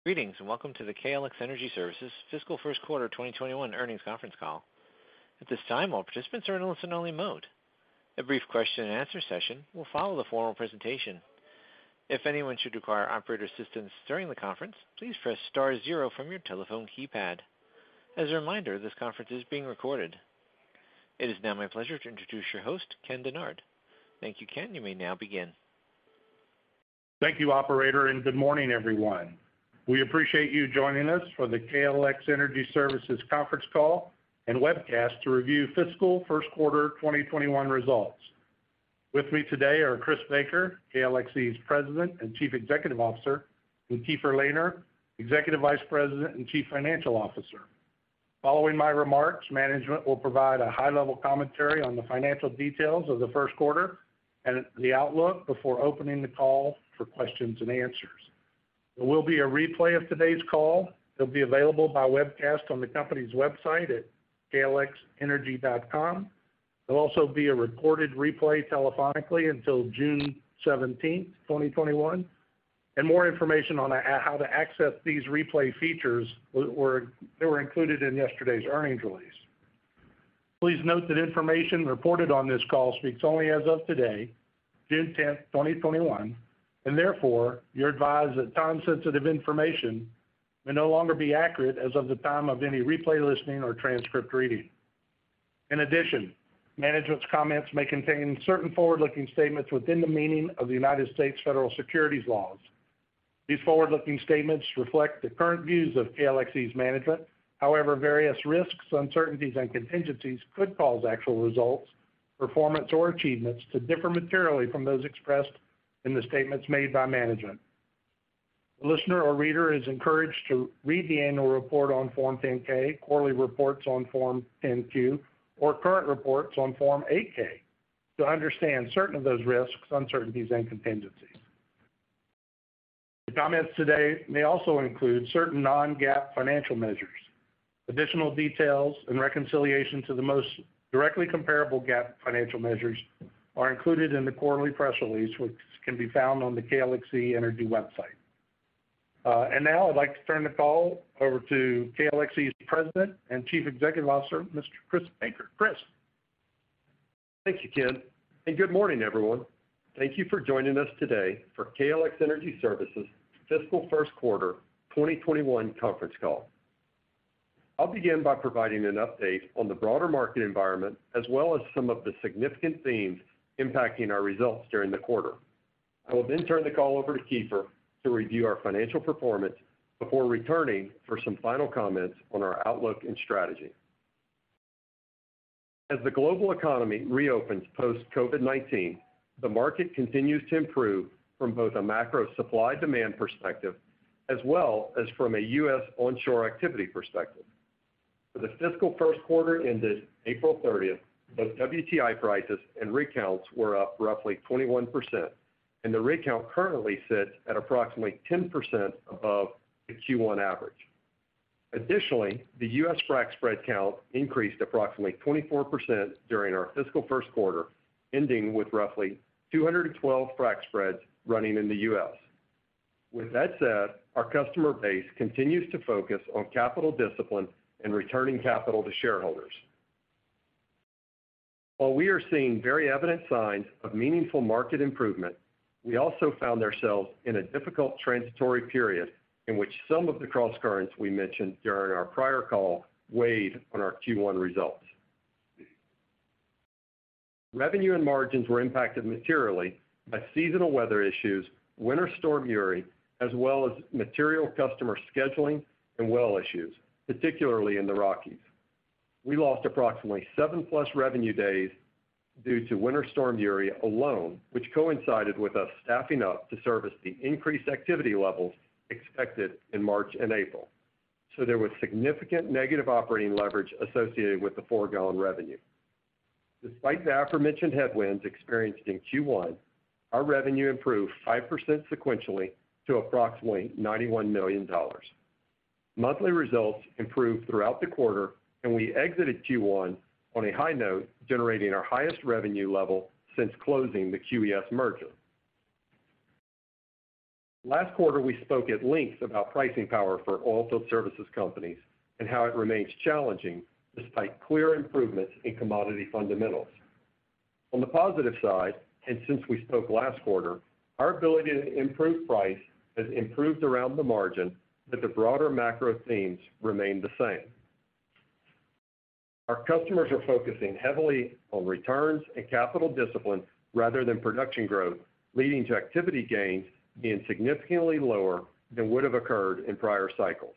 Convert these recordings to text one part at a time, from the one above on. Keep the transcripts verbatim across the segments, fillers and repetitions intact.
Greetings, and welcome to the K L X Energy Services Fiscal First Quarter twenty twenty-one Earnings Conference Call. At this time, all participants are in listen-only mode. A brief question-and-answer session will follow the formal presentation. If anyone should require operator assistance during the conference, please press star zero from your telephone keypad. As a reminder, this conference is being recorded. It is now my pleasure to introduce your host, Ken Dennard. Thank you, Ken. You may now begin. Thank you, operator, and good morning, everyone. We appreciate you joining us for the K L X Energy Services conference call and webcast to review fiscal first quarter twenty twenty-one results. With me today are Chris Baker, K L X E's President and Chief Executive Officer, and Keefer Lehner, Executive Vice President and Chief Financial Officer. Following my remarks, management will provide a high-level commentary on the financial details of the first quarter and the outlook before opening the call for questions and answers. There will be a replay of today's call. It'll be available by webcast on the company's website at K L X energy dot com. There'll also be a recorded replay telephonically until June seventeenth, twenty twenty-one. And more information on how to access these replay features were, they were included in yesterday's earnings release. Please note that information reported on this call speaks only as of today, June tenth, twenty twenty-one, and therefore, you're advised that time-sensitive information may no longer be accurate as of the time of any replay listening or transcript reading. In addition, management's comments may contain certain forward-looking statements within the meaning of the United States federal securities laws. These forward-looking statements reflect the current views of K L X E's management. However, various risks, uncertainties, and contingencies could cause actual results, performance, or achievements to differ materially from those expressed in the statements made by management. The listener or reader is encouraged to read the annual report on Form ten K, quarterly reports on Form ten Q, or current reports on Form eight K to understand certain of those risks, uncertainties, and contingencies. The comments today may also include certain non-GAAP financial measures. Additional details and reconciliation to the most directly comparable GAAP financial measures are included in the quarterly press release, which can be found on the K L X E Energy website. Uh, and now I'd like to turn the call over to K L X E's President and Chief Executive Officer, Mister Chris Baker. Chris. Thank you, Ken, and good morning, everyone. Thank you for joining us today for K L X Energy Services Fiscal First Quarter twenty twenty-one conference call. I'll begin by providing an update on the broader market environment as well as some of the significant themes impacting our results during the quarter. I will then turn the call over to Keefer to review our financial performance before returning for some final comments on our outlook and strategy. As the global economy reopens post-COVID nineteen, the market continues to improve from both a macro supply-demand perspective as well as from a U S onshore activity perspective. For the fiscal first quarter ended April thirtieth, both W T I prices and rig counts were up roughly twenty-one percent, and the rig count currently sits at approximately ten percent above the Q one average. Additionally, the U S frac spread count increased approximately twenty-four percent during our fiscal first quarter, ending with roughly two hundred twelve frac spreads running in the U S. With that said, our customer base continues to focus on capital discipline and returning capital to shareholders. While we are seeing very evident signs of meaningful market improvement, we also found ourselves in a difficult transitory period in which some of the crosscurrents we mentioned during our prior call weighed on our Q one results. Revenue and margins were impacted materially by seasonal weather issues, Winter Storm Uri, as well as material customer scheduling and well issues, particularly in the Rockies. We lost approximately seven plus revenue days due to Winter Storm Uri alone, which coincided with us staffing up to service the increased activity levels expected in March and April. So there was significant negative operating leverage associated with the foregone revenue. Despite the aforementioned headwinds experienced in Q one, our revenue improved five percent sequentially to approximately ninety-one million dollars. Monthly results improved throughout the quarter, and we exited Q one on a high note, generating our highest revenue level since closing the Q E S merger. Last quarter, we spoke at length about pricing power for oilfield services companies and how it remains challenging despite clear improvements in commodity fundamentals. On the positive side, and since we spoke last quarter, our ability to improve price has improved around the margin, but the broader macro themes remain the same. Our customers are focusing heavily on returns and capital discipline rather than production growth, leading to activity gains being significantly lower than would have occurred in prior cycles.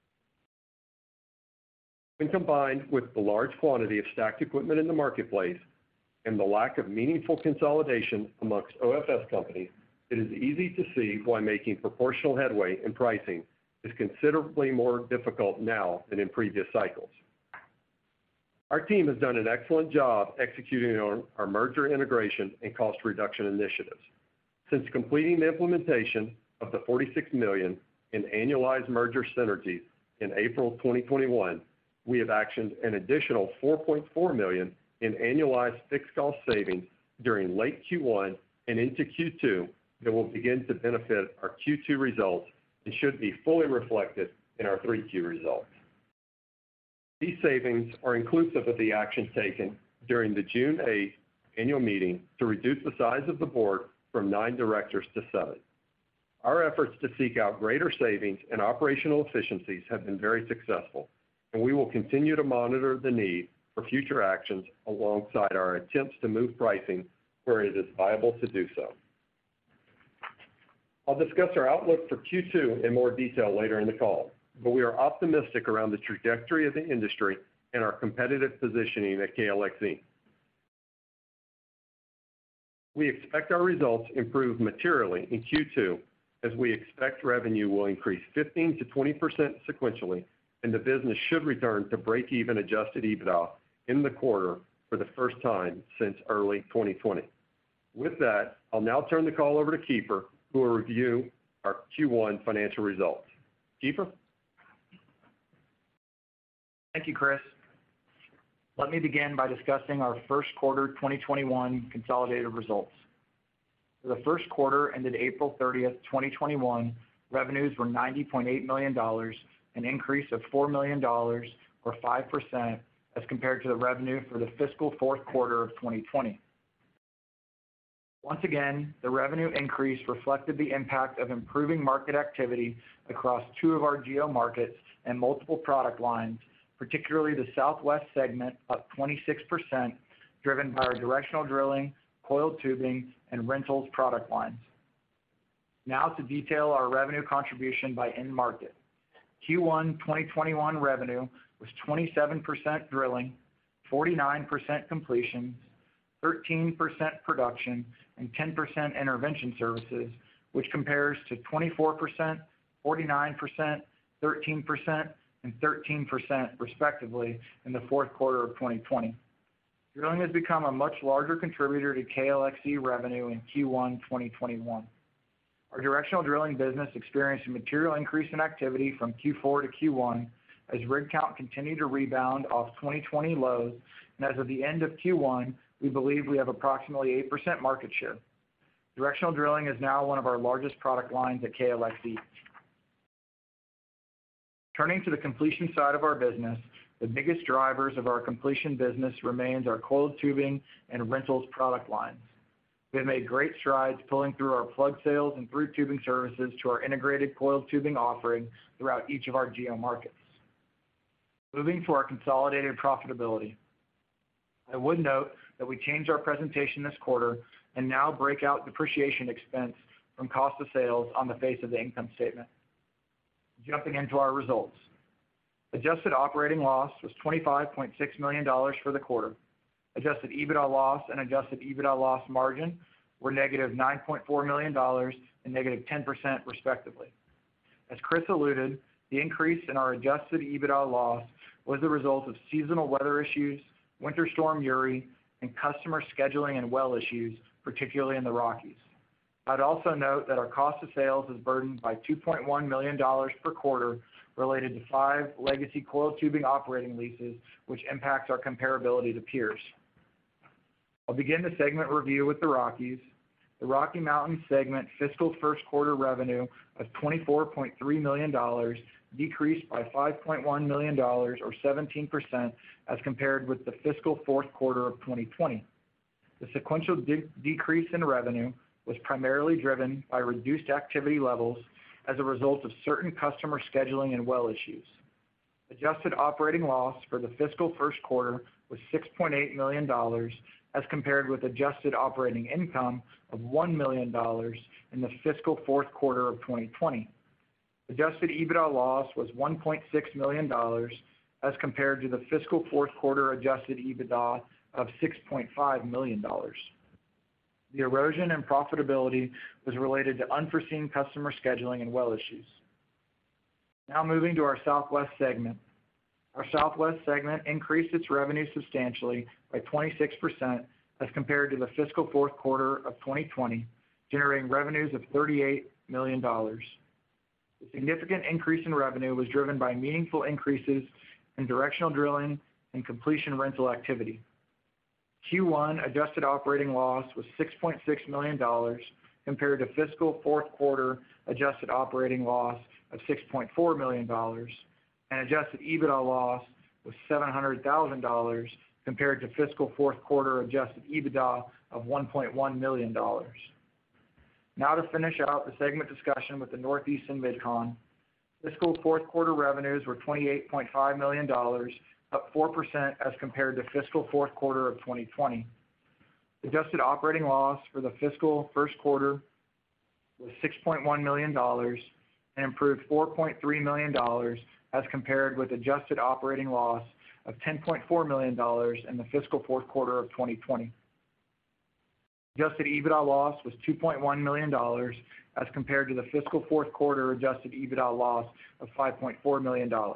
When combined with the large quantity of stacked equipment in the marketplace and the lack of meaningful consolidation amongst O F S companies, it is easy to see why making proportional headway in pricing is considerably more difficult now than in previous cycles. Our team has done an excellent job executing on our merger integration and cost reduction initiatives. Since completing the implementation of the forty-six million dollars in annualized merger synergies in April twenty twenty-one, we have actioned an additional four point four million dollars in annualized fixed cost savings during late Q one and into Q two that will begin to benefit our Q two results and should be fully reflected in our three Q results. These savings are inclusive of the action taken during the June eighth annual meeting to reduce the size of the board from nine directors to seven. Our efforts to seek out greater savings and operational efficiencies have been very successful, and we will continue to monitor the need for future actions alongside our attempts to move pricing where it is viable to do so. I'll discuss our outlook for Q two in more detail later in the call, but we are optimistic around the trajectory of the industry and our competitive positioning at K L X Incorporated. We expect our results improve materially in Q two as we expect revenue will increase fifteen to twenty percent sequentially, and the business should return to break-even adjusted EBITDA in the quarter for the first time since early twenty twenty. With that, I'll now turn the call over to Keefer, who will review our Q one financial results. Keefer? Thank you, Chris. Let me begin by discussing our first quarter twenty twenty-one consolidated results. For the first quarter ended April thirtieth, twenty twenty-one, revenues were ninety point eight million dollars, an increase of four million dollars or five percent as compared to the revenue for the fiscal fourth quarter of twenty twenty. Once again, the revenue increase reflected the impact of improving market activity across two of our geo markets and multiple product lines, particularly the Southwest segment, up twenty-six percent, driven by our directional drilling, coiled tubing, and rentals product lines. Now to detail our revenue contribution by end market. Q one twenty twenty-one revenue was twenty-seven percent drilling, forty-nine percent completions, thirteen percent production, and ten percent intervention services, which compares to twenty-four percent, forty-nine percent, thirteen percent, and thirteen percent respectively in the fourth quarter of twenty twenty. Drilling has become a much larger contributor to K L X E revenue in Q one twenty twenty-one. Our directional drilling business experienced a material increase in activity from Q four to Q one as rig count continued to rebound off twenty twenty lows, and as of the end of Q one, we believe we have approximately eight percent market share. Directional drilling is now one of our largest product lines at K L X E. Turning to the completion side of our business, the biggest drivers of our completion business remains our coiled tubing and rentals product lines. We have made great strides pulling through our plug sales and through tubing services to our integrated coiled tubing offering throughout each of our geo markets. Moving to our consolidated profitability. I would note that we changed our presentation this quarter and now break out depreciation expense from cost of sales on the face of the income statement. Jumping into our results. Adjusted operating loss was twenty-five point six million dollars for the quarter. Adjusted EBITDA loss and adjusted EBITDA loss margin were negative nine point four million dollars and negative ten percent respectively. As Chris alluded, the increase in our adjusted EBITDA loss was the result of seasonal weather issues, Winter Storm Uri, and customer scheduling and well issues, particularly in the Rockies. I'd also note that our cost of sales is burdened by two point one million dollars per quarter related to five legacy coiled tubing operating leases, which impacts our comparability to peers. I'll begin the segment review with the Rockies. the Rocky Mountain segment fiscal first quarter revenue of twenty-four point three million dollars decreased by five point one million dollars or seventeen percent as compared with the fiscal fourth quarter of twenty twenty. The sequential de- decrease in revenue was primarily driven by reduced activity levels as a result of certain customer scheduling and well issues. Adjusted operating loss for the fiscal first quarter was six point eight million dollars as compared with adjusted operating income of one million dollars in the fiscal fourth quarter of twenty twenty. Adjusted EBITDA loss was one point six million dollars as compared to the fiscal fourth quarter adjusted EBITDA of six point five million dollars. The erosion in profitability was related to unforeseen customer scheduling and well issues. Now moving to our Southwest segment. Our Southwest segment increased its revenue substantially by twenty-six percent as compared to the fiscal fourth quarter of twenty twenty, generating revenues of thirty-eight million dollars. The significant increase in revenue was driven by meaningful increases in directional drilling and completion rental activity. Q one adjusted operating loss was six point six million dollars compared to fiscal fourth quarter adjusted operating loss of six point four million dollars, and adjusted EBITDA loss was seven hundred thousand dollars compared to fiscal fourth quarter adjusted EBITDA of one point one million dollars. Now to finish out the segment discussion with the Northeast and Mid-Con. Fiscal fourth quarter revenues were twenty-eight point five million dollars, up four percent as compared to fiscal fourth quarter of twenty twenty. Adjusted operating loss for the fiscal first quarter was six point one million dollars and improved four point three million dollars as compared with adjusted operating loss of ten point four million dollars in the fiscal fourth quarter of twenty twenty. Adjusted EBITDA loss was two point one million dollars as compared to the fiscal fourth quarter adjusted EBITDA loss of five point four million dollars.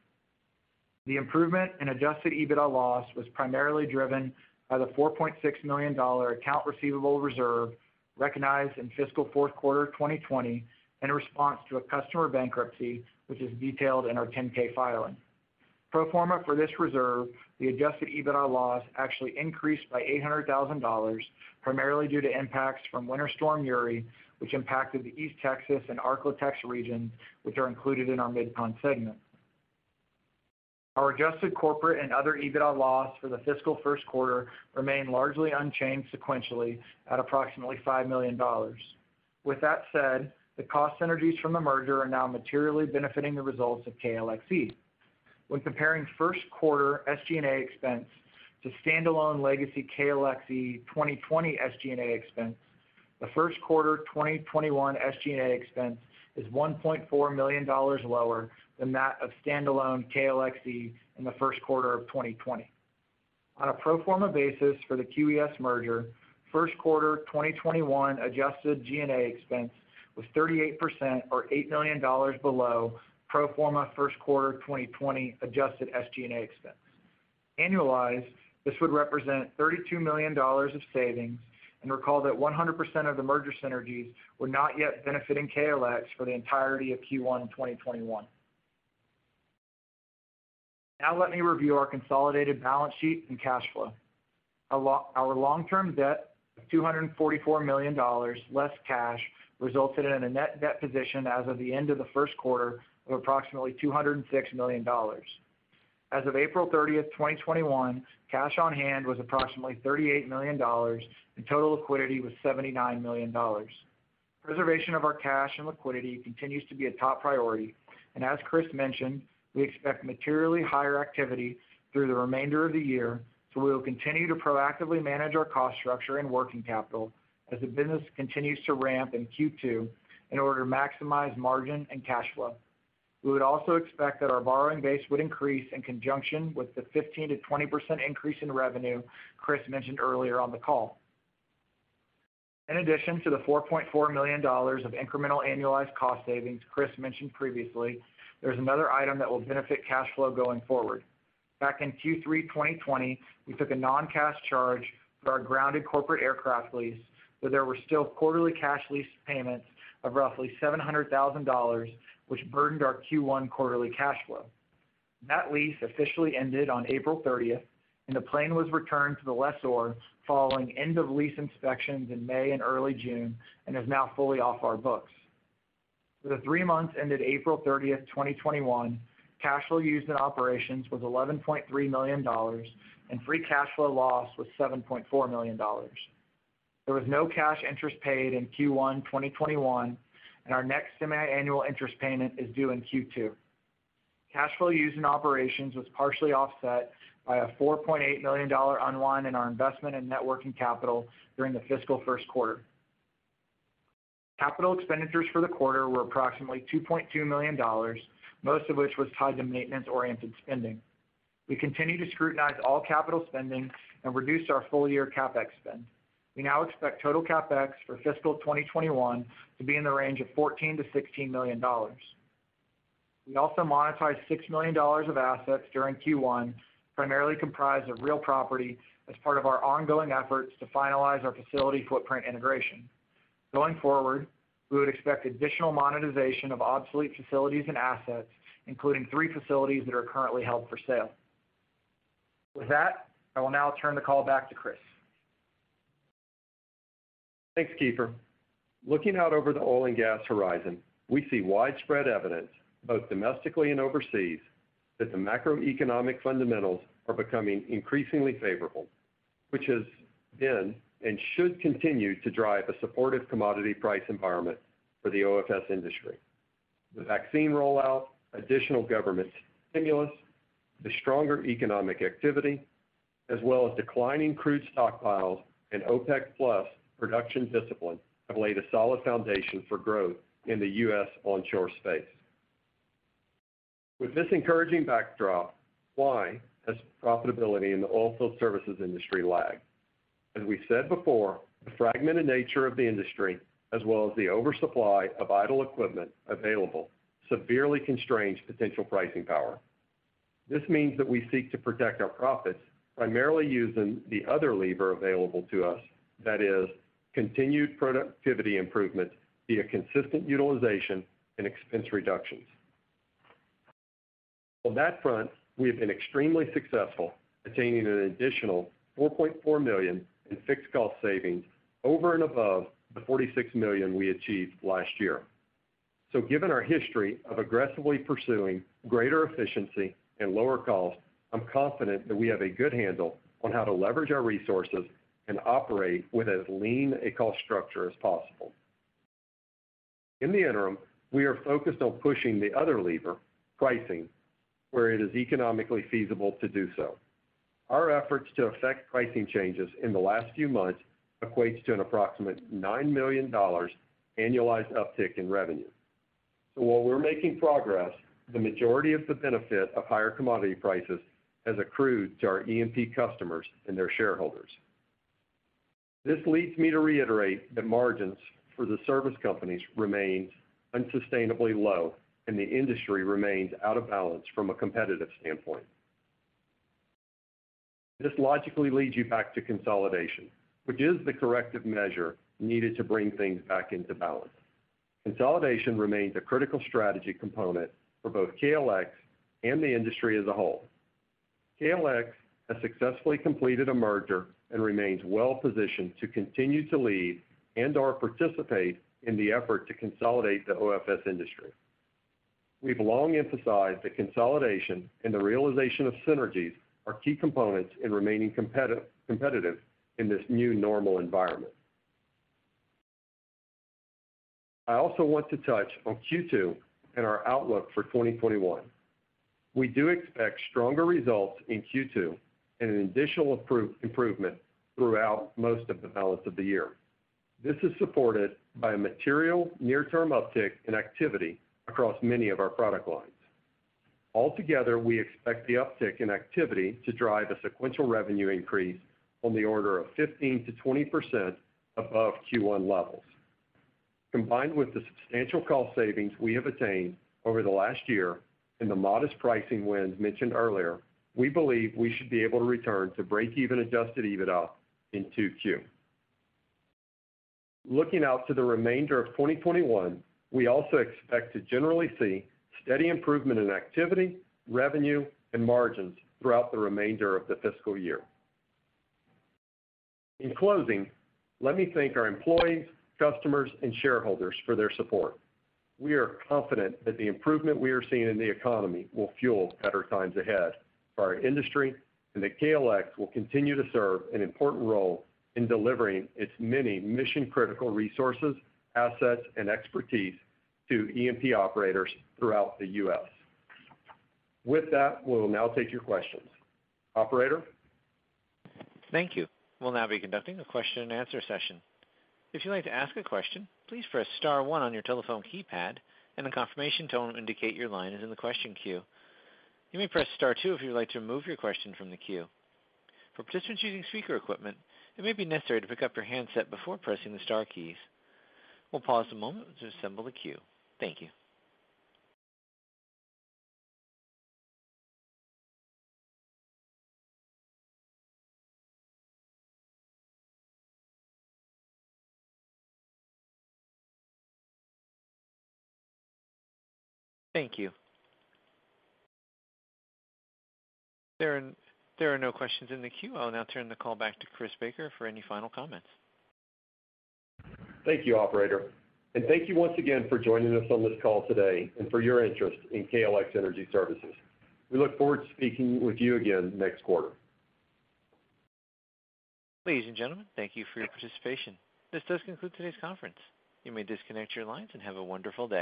The improvement in adjusted EBITDA loss was primarily driven by the four point six million dollars account receivable reserve recognized in fiscal fourth quarter twenty twenty in response to a customer bankruptcy, which is detailed in our ten K filing. Pro forma for this reserve, the adjusted EBITDA loss actually increased by eight hundred thousand dollars, primarily due to impacts from Winter Storm Uri, which impacted the East Texas and Arklatex regions, which are included in our Mid-Con segment. Our adjusted corporate and other EBITDA loss for the fiscal first quarter remained largely unchanged sequentially at approximately five million dollars. With that said, the cost synergies from the merger are now materially benefiting the results of K L X E. When comparing first quarter S G and A expense to standalone legacy K L X E twenty twenty S G and A expense, the first quarter twenty twenty-one S G and A expense is one point four million dollars lower than that of standalone K L X E in the first quarter of twenty twenty. On a pro forma basis for the Q E S merger, first quarter twenty twenty-one adjusted G and A expense was thirty-eight percent or eight million dollars below pro forma first quarter twenty twenty adjusted S G and A expense. Annualized, this would represent thirty-two million dollars of savings, and recall that one hundred percent of the merger synergies were not yet benefiting K L X for the entirety of Q one twenty twenty-one. Now let me review our consolidated balance sheet and cash flow. Our long-term debt of two hundred forty-four million dollars less cash resulted in a net debt position as of the end of the first quarter of approximately two hundred six million dollars. As of April thirtieth, twenty twenty-one, cash on hand was approximately thirty-eight million dollars and total liquidity was seventy-nine million dollars. Preservation of our cash and liquidity continues to be a top priority, and as Chris mentioned, we expect materially higher activity through the remainder of the year, so we will continue to proactively manage our cost structure and working capital as the business continues to ramp in Q two in order to maximize margin and cash flow. We would also expect that our borrowing base would increase in conjunction with the fifteen to twenty percent increase in revenue Chris mentioned earlier on the call. In addition to the four point four million dollars of incremental annualized cost savings Chris mentioned previously, there's another item that will benefit cash flow going forward. Back in Q three twenty twenty, we took a non-cash charge for our grounded corporate aircraft lease, but there were still quarterly cash lease payments of roughly seven hundred thousand dollars, which burdened our Q one quarterly cash flow. That lease officially ended on April thirtieth, and the plane was returned to the lessor following end-of-lease inspections in May and early June and is now fully off our books. For the three months ended April thirtieth, twenty twenty-one, cash flow used in operations was eleven point three million dollars and free cash flow loss was seven point four million dollars. There was no cash interest paid in Q one twenty twenty-one, and our next semi-annual interest payment is due in Q two. Cash flow used in operations was partially offset by a four point eight million dollars unwind in our investment and net working capital during the fiscal first quarter. Capital expenditures for the quarter were approximately two point two million dollars, most of which was tied to maintenance-oriented spending. We continue to scrutinize all capital spending and reduce our full-year CapEx spend. We now expect total CapEx for fiscal twenty twenty-one to be in the range of fourteen to sixteen million dollars. We also monetized six million dollars of assets during Q one, primarily comprised of real property as part of our ongoing efforts to finalize our facility footprint integration. Going forward, we would expect additional monetization of obsolete facilities and assets, including three facilities that are currently held for sale. With that, I will now turn the call back to Chris. Thanks, Keefer. Looking out over the oil and gas horizon, we see widespread evidence, both domestically and overseas, that the macroeconomic fundamentals are becoming increasingly favorable, which has been and should continue to drive a supportive commodity price environment for the O F S industry. The vaccine rollout, additional government stimulus, the stronger economic activity, as well as declining crude stockpiles and OPEC Plus production discipline have laid a solid foundation for growth in the U S onshore space. With this encouraging backdrop, why has profitability in the oilfield services industry lagged? As we said before, the fragmented nature of the industry, as well as the oversupply of idle equipment available, severely constrains potential pricing power. This means that we seek to protect our profits primarily using the other lever available to us, that is, continued productivity improvements via consistent utilization and expense reductions. On that front, we have been extremely successful, attaining an additional four point four million dollars in fixed cost savings over and above the forty-six million dollars we achieved last year. So given our history of aggressively pursuing greater efficiency and lower cost, I'm confident that we have a good handle on how to leverage our resources and operate with as lean a cost structure as possible. In the interim, we are focused on pushing the other lever, pricing, where it is economically feasible to do so. Our efforts to effect pricing changes in the last few months equates to an approximate nine million dollars annualized uptick in revenue. So while we're making progress, the majority of the benefit of higher commodity prices has accrued to our E and P customers and their shareholders. This leads me to reiterate that margins for the service companies remain unsustainably low and the industry remains out of balance from a competitive standpoint. This logically leads you back to consolidation, which is the corrective measure needed to bring things back into balance. Consolidation remains a critical strategy component for both K L X and the industry as a whole. K L X has successfully completed a merger and remains well positioned to continue to lead and or participate in the effort to consolidate the O F S industry. We've long emphasized that consolidation and the realization of synergies are key components in remaining competitive, competitive in this new normal environment. I also want to touch on Q two and our outlook for twenty twenty-one. We do expect stronger results in Q two and an additional improve, improvement throughout most of the balance of the year. This is supported by a material near-term uptick in activity across many of our product lines. Altogether, we expect the uptick in activity to drive a sequential revenue increase on the order of fifteen to twenty percent above Q one levels. Combined with the substantial cost savings we have attained over the last year and the modest pricing wins mentioned earlier, we believe we should be able to return to break-even adjusted EBITDA in two Q. Looking out to the remainder of twenty twenty-one, we also expect to generally see steady improvement in activity, revenue, and margins throughout the remainder of the fiscal year. In closing, let me thank our employees, customers, and shareholders for their support. We are confident that the improvement we are seeing in the economy will fuel better times ahead for our industry, and that K L X will continue to serve an important role in delivering its many mission-critical resources, assets, and expertise to E and P operators throughout the U S With that, we will now take your questions. Operator? Thank you. We'll now be conducting a question and answer session. If you'd like to ask a question, please press star one on your telephone keypad, and a confirmation tone will indicate your line is in the question queue. You may press star two if you would like to remove your question from the queue. For participants using speaker equipment, it may be necessary to pick up your handset before pressing the star keys. We'll pause a moment to assemble the queue. Thank you. Thank you. There are, there are no questions in the queue. I'll now turn the call back to Chris Baker for any final comments. Thank you, operator. And thank you once again for joining us on this call today and for your interest in K L X Energy Services. We look forward to speaking with you again next quarter. Ladies and gentlemen, thank you for your participation. This does conclude today's conference. You may disconnect your lines and have a wonderful day.